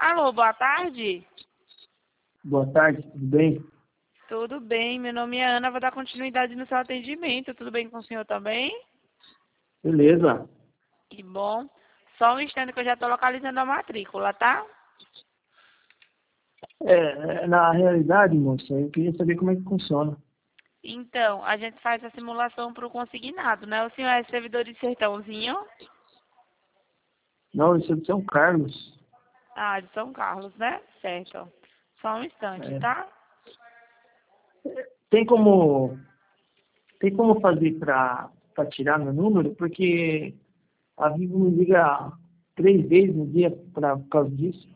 Alô, boa tarde. Boa tarde, tudo bem? Tudo bem, meu nome é Ana, vou dar continuidade no seu atendimento. Tudo bem com o senhor também? Beleza. Que bom. Só um instante que eu já estou localizando a matrícula, tá? Na realidade, moça, eu queria saber como é que funciona. Então, a gente faz a simulação para o consignado, né? O senhor é servidor de Sertãozinho? Não, isso é de São Carlos. Ah, de São Carlos, né? Certo. Só um instante, É, tá? tem como, tem como fazer para tirar meu número? Porque a Vivo me liga 3 vezes no dia por causa disso.